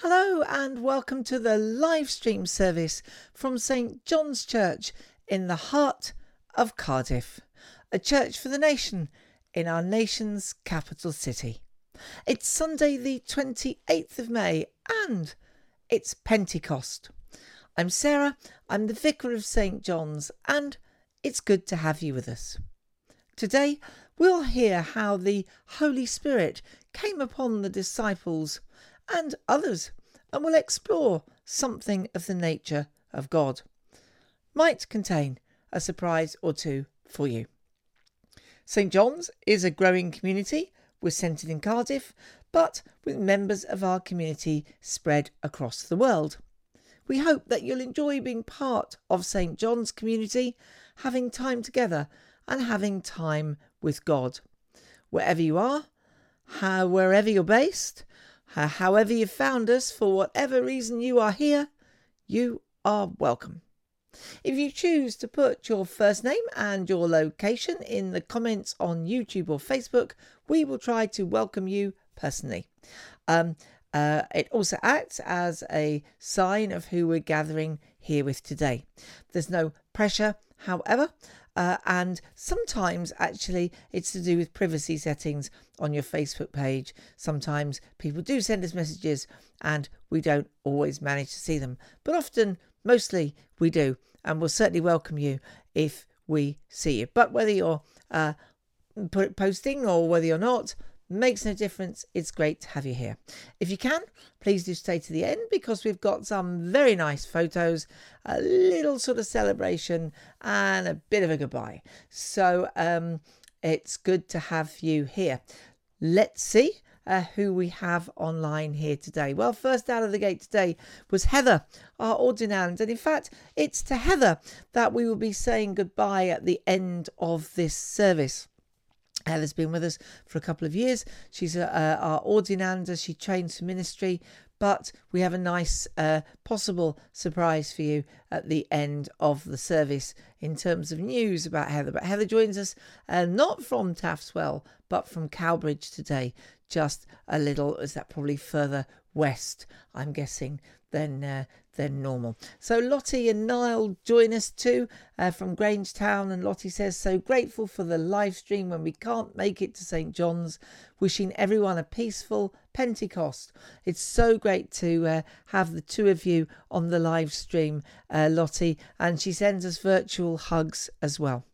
Hello and welcome to the live stream service from St John's Church in the heart of Cardiff, a church for the nation in our nation's capital city. It's Sunday the 28th of May and it's Pentecost. I'm Sarah, I'm the Vicar of St John's and it's good to have you with us. Today we'll hear how the Holy Spirit came upon the disciples and others, and we'll explore something of the nature of God. Might contain a surprise or two for you. St John's is a growing community. We're centred in Cardiff, but with members of our community spread across the world. We hope that you'll enjoy being part of St John's community, having time together and having time with God. Wherever you are, wherever you're based, however you found us, for whatever reason you are here, you are welcome. If you choose to put your first name and your location in the comments on YouTube or Facebook, we will try to welcome you personally. It also acts as a sign of who we're gathering here with today. There's no pressure, however, and sometimes actually it's to do with privacy settings on your Facebook page. Sometimes people do send us messages and we don't always manage to see them, but often, mostly we do, and we'll certainly welcome you if we see you. But whether you're posting or whether you're not, makes no difference. It's great to have you here. If you can, please do stay to the end because we've got some very nice photos, a little sort of celebration and a bit of a goodbye. So it's good to have you here. Let's see who we have online here today. Well, first out of the gate today was Heather, our ordinand. And in fact, it's to Heather that we will be saying goodbye at the end of this service. Heather's been with us for a couple of years. She's our ordinand as she trains for ministry, but we have a nice possible surprise for you at the end of the service in terms of news about Heather. But Heather joins us not from Taftswell, but from Cowbridge today, just a little, is that probably further west, I'm guessing, than normal. So Lottie and Niall join us too from Grangetown, and Lottie says, so grateful for the live stream when we can't make it to St John's, wishing everyone a peaceful Pentecost. It's so great to have the two of you on the live stream, Lottie, and she sends us virtual hugs as well.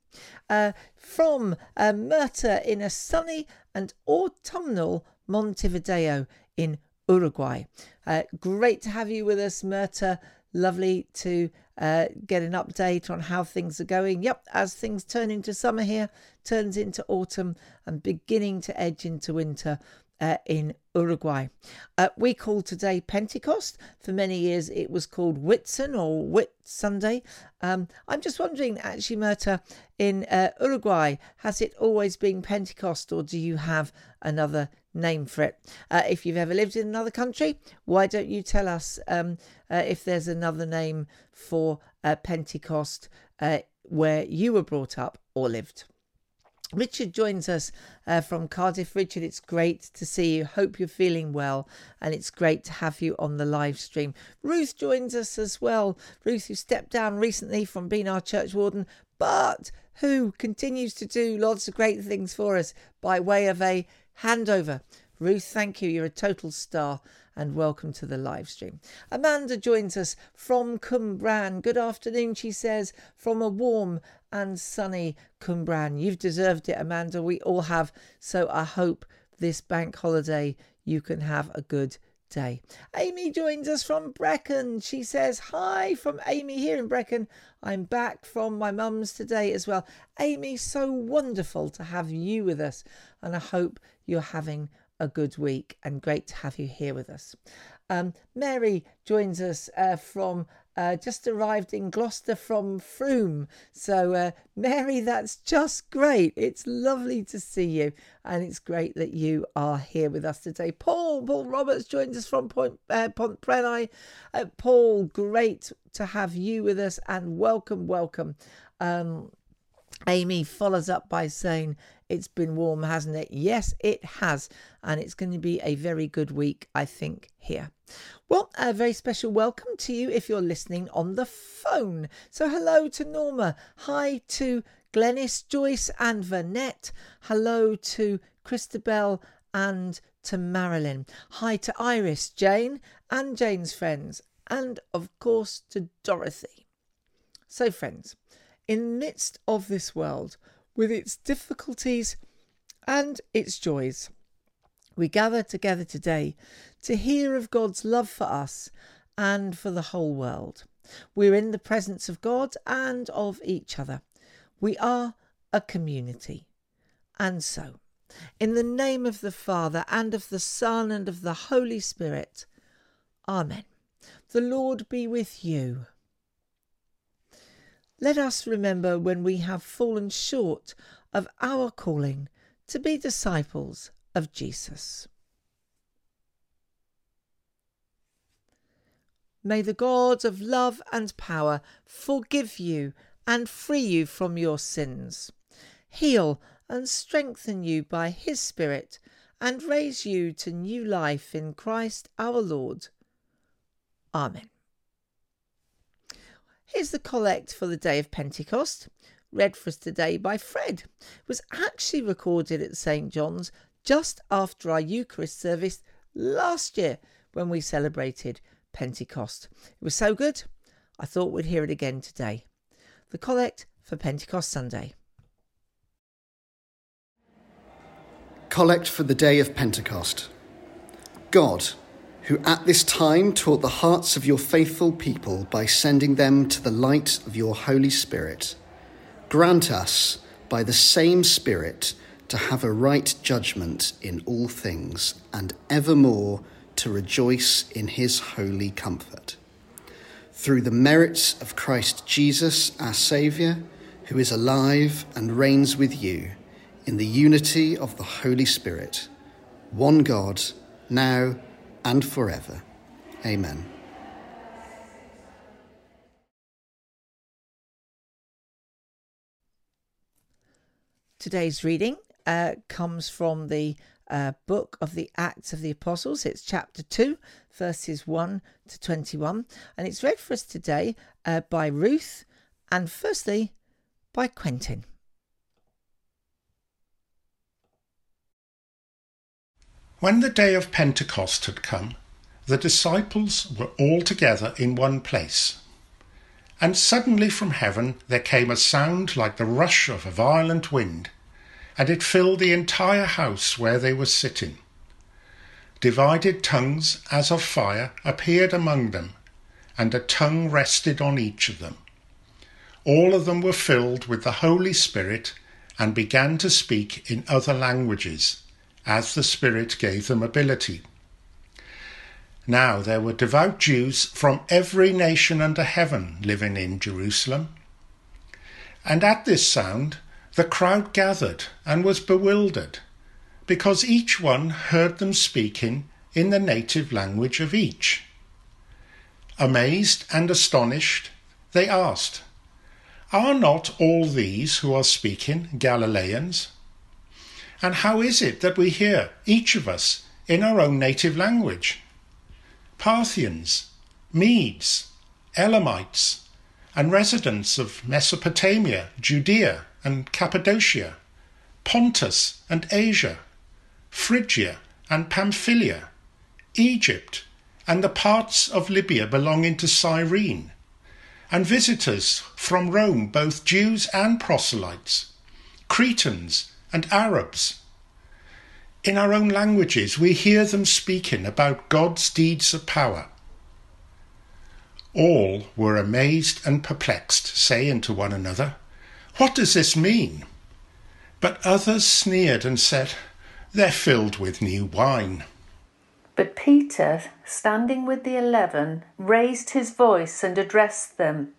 From Myrta in a sunny and autumnal Montevideo in Uruguay. Great to have you with us, Myrta. Lovely to get an update on how things are going. Yep, as things turn into summer here, turns into autumn and beginning to edge into winter in Uruguay. We call today Pentecost. For many years it was called Whitsun or Whit Sunday. I'm just wondering, actually, Myrta, in Uruguay, has it always been Pentecost or do you have another name for it? If you've ever lived in another country, why don't you tell us if there's another name for Pentecost where you were brought up or lived? Richard joins us from Cardiff. Richard, it's great to see you. Hope you're feeling well, and it's great to have you on the live stream. Ruth joins us as well. Ruth, who stepped down recently from being our church warden, but who continues to do lots of great things for us by way of a handover. Ruth, thank you. You're a total star, and welcome to the live stream. Amanda joins us from Cwmbran. Good afternoon, she says, from a warm and sunny Cwmbran. You've deserved it, Amanda. We all have. So I hope this bank holiday you can have a good day. Amy joins us from Brecon. She says, hi from Amy here in Brecon. I'm back from my mum's today as well. Amy, so wonderful to have you with us, and I hope you're having a good week, and great to have you here with us. Mary joins us from just arrived in Gloucester from Frome. So Mary, that's just great. It's lovely to see you, and it's great that you are here with us today. Paul Roberts joins us from Pontprenai. Paul, great to have you with us, and welcome. Amy follows up by saying It's been warm, hasn't it? Yes, it has. And it's going to be a very good week, I think, here. Well, a very special welcome to you if you're listening on the phone. So hello to Norma. Hi to Glenys, Joyce and Vanette. Hello to Christabel and to Marilyn. Hi to Iris, Jane and Jane's friends. And of course to Dorothy. So friends, in the midst of this world, with its difficulties and its joys, we gather together today to hear of God's love for us and for the whole world. We're in the presence of God and of each other. We are a community. And so, in the name of the Father and of the Son and of the Holy Spirit, Amen. The Lord be with you. Let us remember when we have fallen short of our calling to be disciples of Jesus. May the God of love and power forgive you and free you from your sins, heal and strengthen you by his Spirit, and raise you to new life in Christ our Lord. Amen. Here's the collect for the day of Pentecost, read for us today by Fred. It was actually recorded at St. John's just after our Eucharist service last year when we celebrated Pentecost. It was so good, I thought we'd hear it again today. The collect for Pentecost Sunday. Collect for the day of Pentecost. God, who at this time taught the hearts of your faithful people by sending them to the light of your Holy Spirit, grant us, by the same Spirit, to have a right judgment in all things, and evermore to rejoice in his holy comfort. Through the merits of Christ Jesus, our Saviour, who is alive and reigns with you, in the unity of the Holy Spirit, one God, now and forever. Amen. Today's reading comes from the book of the Acts of the Apostles. It's chapter 2, verses 1 to 21. And it's read for us today by Ruth and firstly by Quentin. When the day of Pentecost had come, the disciples were all together in one place. And suddenly from heaven there came a sound like the rush of a violent wind, and it filled the entire house where they were sitting. Divided tongues as of fire appeared among them, and a tongue rested on each of them. All of them were filled with the Holy Spirit and began to speak in other languages, as the Spirit gave them ability. Now there were devout Jews from every nation under heaven living in Jerusalem. And at this sound the crowd gathered and was bewildered, because each one heard them speaking in the native language of each. Amazed and astonished, they asked, "Are not all these who are speaking Galileans? And how is it that we hear, each of us, in our own native language? Parthians, Medes, Elamites, and residents of Mesopotamia, Judea and Cappadocia, Pontus and Asia, Phrygia and Pamphylia, Egypt, and the parts of Libya belonging to Cyrene, and visitors from Rome, both Jews and proselytes, Cretans and Arabs. In our own languages we hear them speaking about God's deeds of power." All were amazed and perplexed, saying to one another, "What does this mean?" But others sneered and said, "They're filled with new wine." But Peter, standing with the 11, raised his voice and addressed them.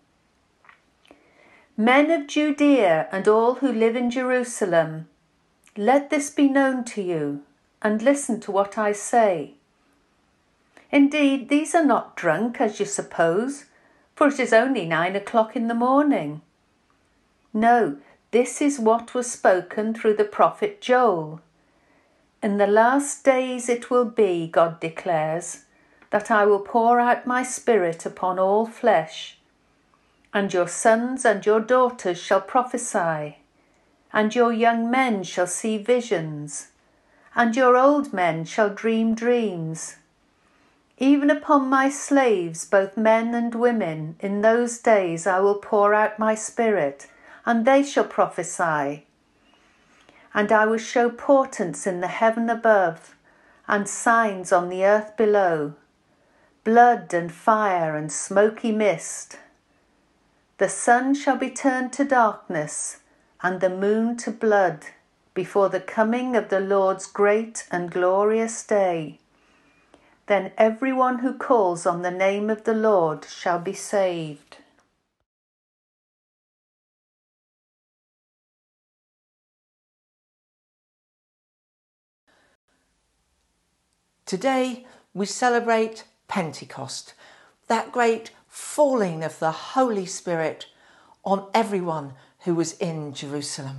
"Men of Judea and all who live in Jerusalem, let this be known to you, and listen to what I say. Indeed, these are not drunk, as you suppose, for it is only 9 o'clock in the morning. No, This is what was spoken through the prophet Joel. In the last days it will be, God declares, that I will pour out my Spirit upon all flesh, and your sons and your daughters shall prophesy, and your young men shall see visions, and your old men shall dream dreams. Even upon my slaves, both men and women, in those days I will pour out my Spirit, and they shall prophesy. And I will show portents in the heaven above, and signs on the earth below, blood and fire and smoky mist. The sun shall be turned to darkness, and the moon to blood, before the coming of the Lord's great and glorious day. Then everyone who calls on the name of the Lord shall be saved. Today we celebrate Pentecost, that great falling of the Holy Spirit on everyone who was in Jerusalem.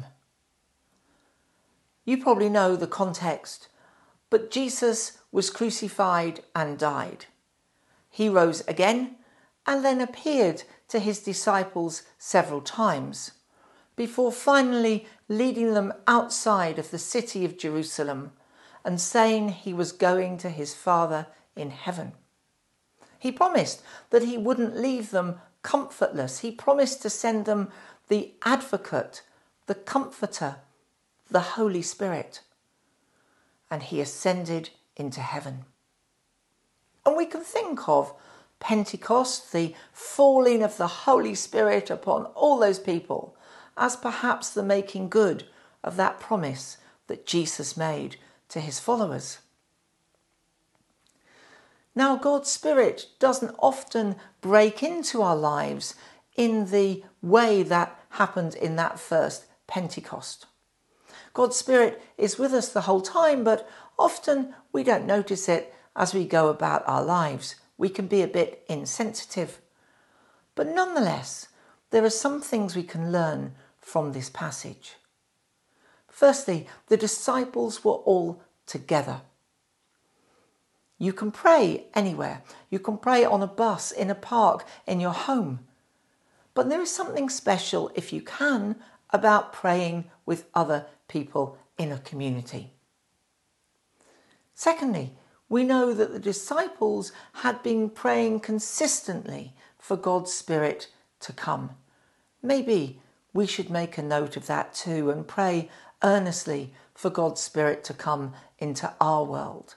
You probably know the context, but Jesus was crucified and died. He rose again and then appeared to his disciples several times, before finally leading them outside of the city of Jerusalem and saying he was going to his Father in heaven. He promised that he wouldn't leave them comfortless. He promised to send them the Advocate, the Comforter, the Holy Spirit. And he ascended into heaven. And we can think of Pentecost, the falling of the Holy Spirit upon all those people, as perhaps the making good of that promise that Jesus made to his followers. Now, God's Spirit doesn't often break into our lives in the way that happened in that first Pentecost. God's Spirit is with us the whole time, but often we don't notice it as we go about our lives. We can be a bit insensitive. But nonetheless, there are some things we can learn from this passage. Firstly, the disciples were all together. You can pray anywhere. You can pray on a bus, in a park, in your home. But there is something special, if you can, about praying with other people in a community. Secondly, we know that the disciples had been praying consistently for God's Spirit to come. Maybe we should make a note of that too and pray earnestly for God's Spirit to come into our world.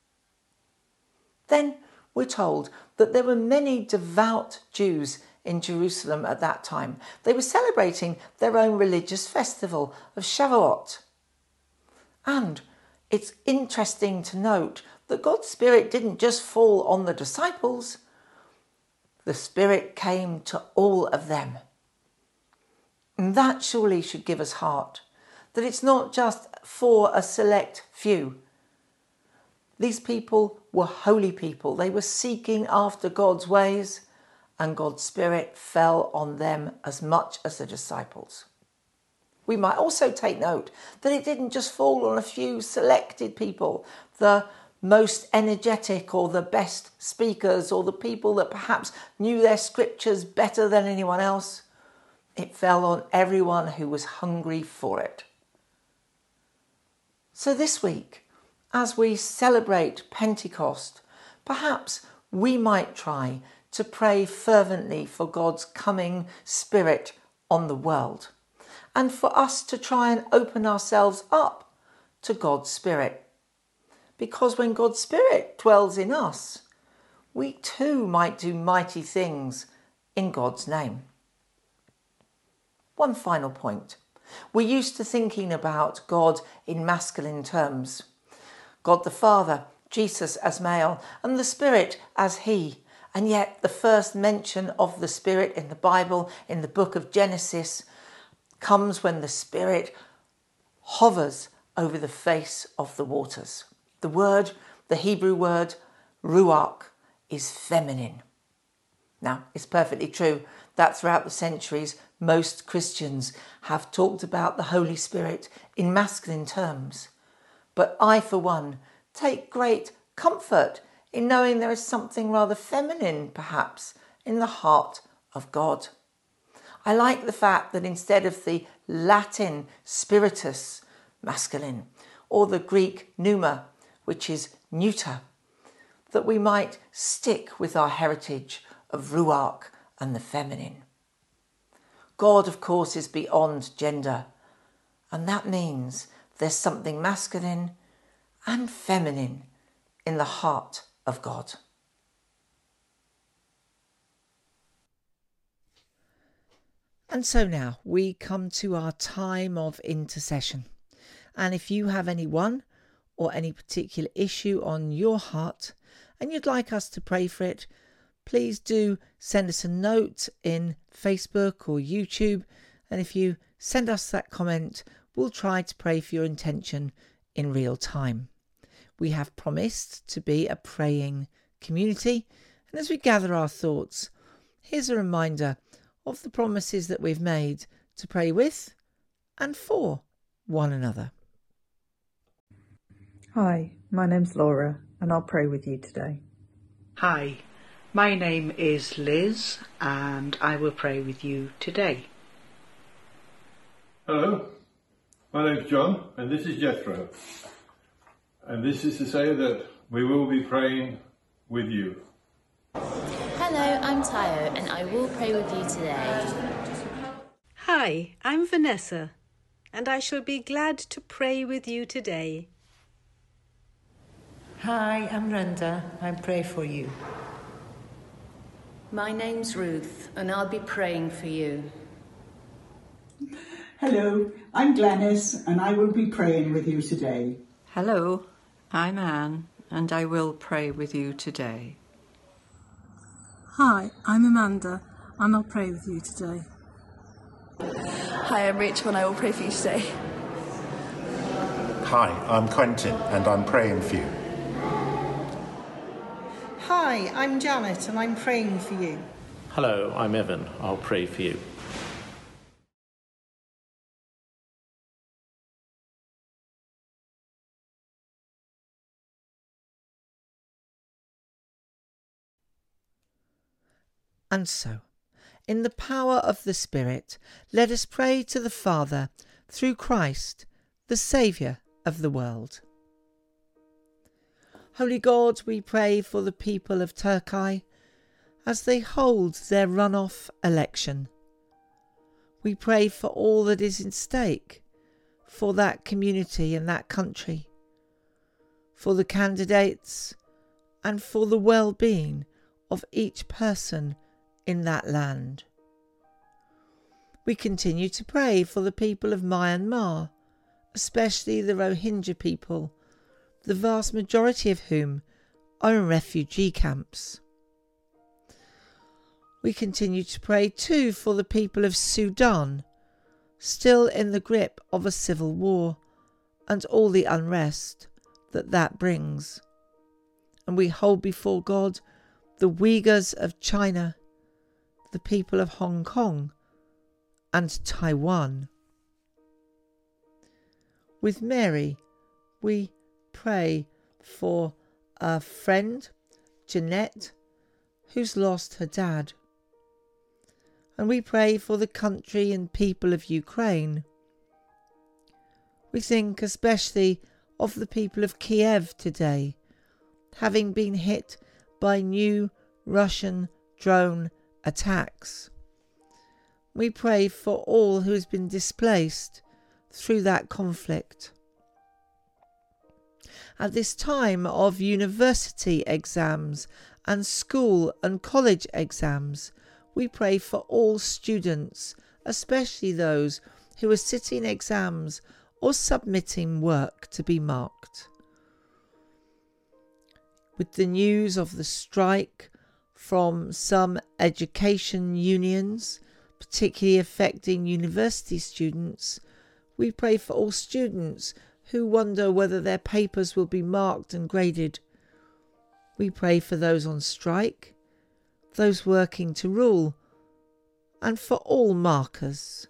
Then we're told that there were many devout Jews in Jerusalem at that time. They were celebrating their own religious festival of Shavuot. And it's interesting to note that God's Spirit didn't just fall on the disciples. The Spirit came to all of them. And that surely should give us heart, that it's not just for a select few. These people were holy people. They were seeking after God's ways, and God's Spirit fell on them as much as the disciples. We might also take note that it didn't just fall on a few selected people, the most energetic or the best speakers or the people that perhaps knew their scriptures better than anyone else. It fell on everyone who was hungry for it. So this week, as we celebrate Pentecost, perhaps we might try to pray fervently for God's coming Spirit on the world, and for us to try and open ourselves up to God's Spirit. Because when God's Spirit dwells in us, we too might do mighty things in God's name. One final point. We're used to thinking about God in masculine terms. God the Father, Jesus as male, and the Spirit as he. And yet the first mention of the Spirit in the Bible, in the book of Genesis, comes when the Spirit hovers over the face of the waters. The Hebrew word, ruach, is feminine. Now, it's perfectly true that throughout the centuries, most Christians have talked about the Holy Spirit in masculine terms. But I, for one, take great comfort in knowing there is something rather feminine, perhaps, in the heart of God. I like the fact that instead of the Latin spiritus, masculine, or the Greek pneuma, which is neuter, that we might stick with our heritage of ruach and the feminine. God, of course, is beyond gender, and that means there's something masculine and feminine in the heart of God. And so now we come to our time of intercession. And if you have anyone or any particular issue on your heart and you'd like us to pray for it, please do send us a note in Facebook or YouTube. And if you send us that comment, we'll try to pray for your intention in real time. We have promised to be a praying community. And as we gather our thoughts, here's a reminder of the promises that we've made to pray with and for one another. Hi, my name's Laura and I'll pray with you today. Hi, my name is Liz and I will pray with you today. Hello, my name's John and this is Jethro. And this is to say that we will be praying with you. Hello, I'm Tayo and I will pray with you today. Hi, I'm Vanessa and I shall be glad to pray with you today. Hi, I'm Randa. I pray for you. My name's Ruth and I'll be praying for you. Hello, I'm Glenys and I will be praying with you today. Hello, I'm Anne and I will pray with you today. Hi, I'm Amanda and I'll pray with you today. Hi, I'm Rachel and I will pray for you today. Hi, I'm Quentin and I'm praying for you. Hi, I'm Janet and I'm praying for you. Hello, I'm Evan. I'll pray for you. And so, in the power of the Spirit, let us pray to the Father through Christ, the Saviour of the world. Holy God, we pray for the people of Turkey as they hold their runoff election. We pray for all that is in stake for that community and that country, for the candidates and for the well-being of each person in that land. We continue to pray for the people of Myanmar, especially the Rohingya people, the vast majority of whom are in refugee camps. We continue to pray too for the people of Sudan, still in the grip of a civil war and all the unrest that brings. And we hold before God the Uyghurs of China, the people of Hong Kong and Taiwan. With Mary, we pray for a friend, Jeanette, who's lost her dad. And we pray for the country and people of Ukraine. We think especially of the people of Kiev today, having been hit by new Russian drone attacks. We pray for all who has been displaced through that conflict. At this time of university exams and school and college exams, we pray for all students, especially those who are sitting exams or submitting work to be marked. With the news of the strike from some education unions, particularly affecting university students, we pray for all students who wonder whether their papers will be marked and graded. We pray for those on strike, those working to rule, and for all markers.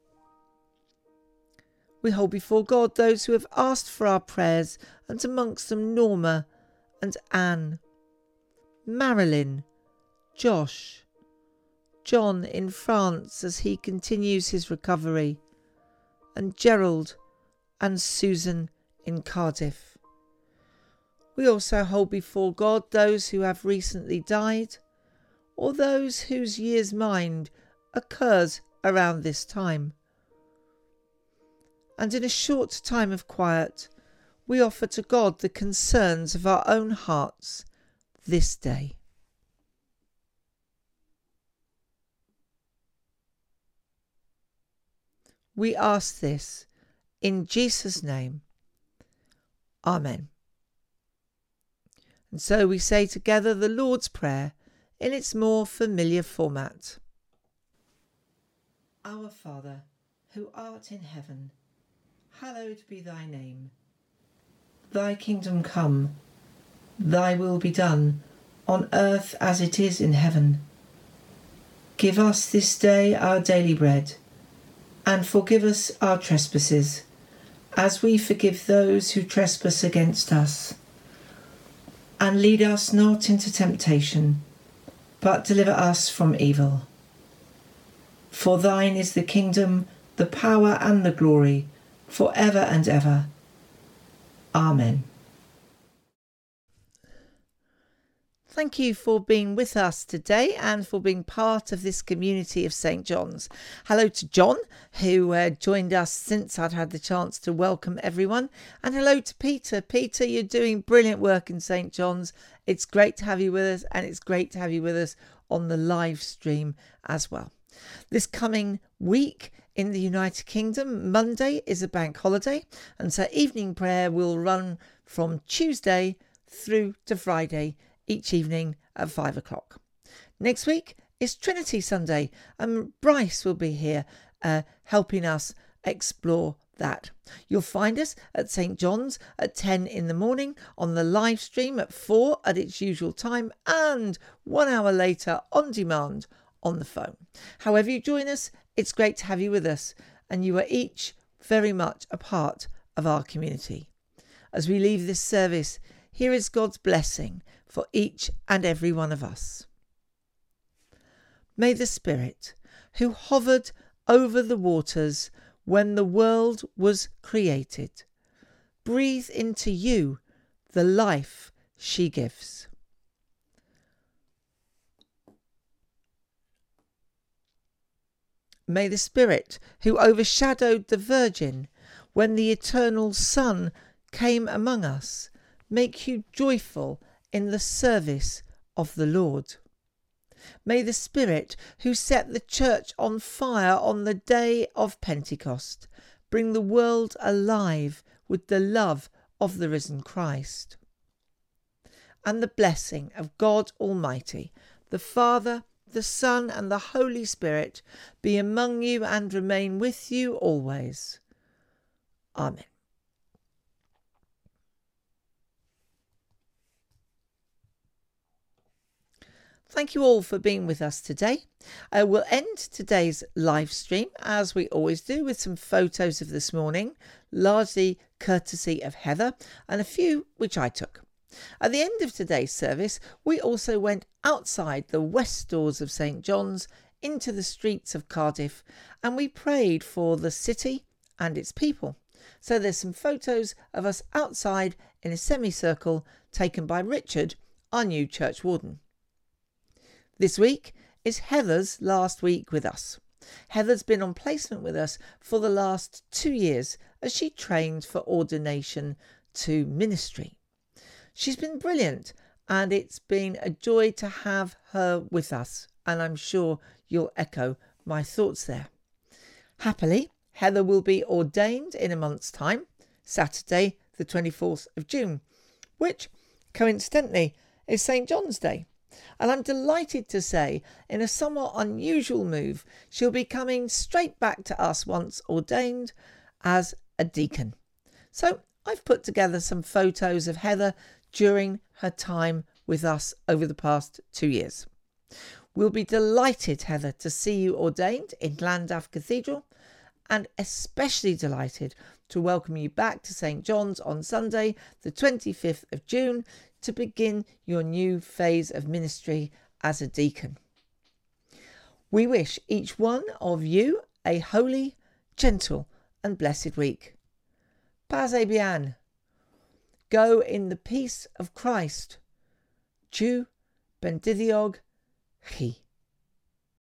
We hold before God those who have asked for our prayers, and amongst them Norma and Anne, Marilyn, Josh, John in France as he continues his recovery, and Gerald and Susan in Cardiff. We also hold before God those who have recently died, or those whose year's mind occurs around this time. And in a short time of quiet, we offer to God the concerns of our own hearts this day. We ask this in Jesus' name. Amen. And so we say together the Lord's Prayer in its more familiar format. Our Father, who art in heaven, hallowed be thy name. Thy kingdom come, thy will be done, on earth as it is in heaven. Give us this day our daily bread, and forgive us our trespasses, as we forgive those who trespass against us. And lead us not into temptation, but deliver us from evil. For thine is the kingdom, the power and the glory, for ever and ever. Amen. Thank you for being with us today and for being part of this community of St. John's. Hello to John, who joined us since I'd had the chance to welcome everyone. And hello to Peter. Peter, you're doing brilliant work in St. John's. It's great to have you with us, and it's great to have you with us on the live stream as well. This coming week in the United Kingdom, Monday is a bank holiday, and so evening prayer will run from Tuesday through to Friday each evening at 5 o'clock. Next week is Trinity Sunday, and Bryce will be here helping us explore that. You'll find us at St. John's at 10 in the morning, on the live stream at 4 at its usual time, and 1 hour later on demand on the phone. However you join us, it's great to have you with us, and you are each very much a part of our community. As we leave this service, here is God's blessing for each and every one of us. May the Spirit, who hovered over the waters when the world was created, breathe into you the life she gives. May the Spirit, who overshadowed the Virgin when the eternal Son came among us, make you joyful in the service of the Lord. May the Spirit, who set the church on fire on the day of Pentecost, bring the world alive with the love of the risen Christ. And the blessing of God Almighty, the Father, the Son, and the Holy Spirit be among you and remain with you always. Amen. Thank you all for being with us today. We'll end today's live stream, as we always do, with some photos of this morning, largely courtesy of Heather, and a few which I took. At the end of today's service, we also went outside the west doors of St. John's into the streets of Cardiff, and we prayed for the city and its people. So there's some photos of us outside in a semicircle taken by Richard, our new church warden. This week is Heather's last week with us. Heather's been on placement with us for the last 2 years as she trained for ordination to ministry. She's been brilliant, and it's been a joy to have her with us, and I'm sure you'll echo my thoughts there. Happily, Heather will be ordained in a month's time, Saturday the 24th of June, which coincidentally is St. John's Day. And I'm delighted to say, in a somewhat unusual move, she'll be coming straight back to us once ordained as a deacon. So I've put together some photos of Heather during her time with us over the past 2 years. We'll be delighted, Heather, to see you ordained in Llandaff Cathedral, and especially delighted to welcome you back to St. John's on Sunday, the 25th of June, to begin your new phase of ministry as a deacon. We wish each one of you a holy, gentle and blessed week. Pace bien. Go in the peace of Christ. Tu bendidiog chi.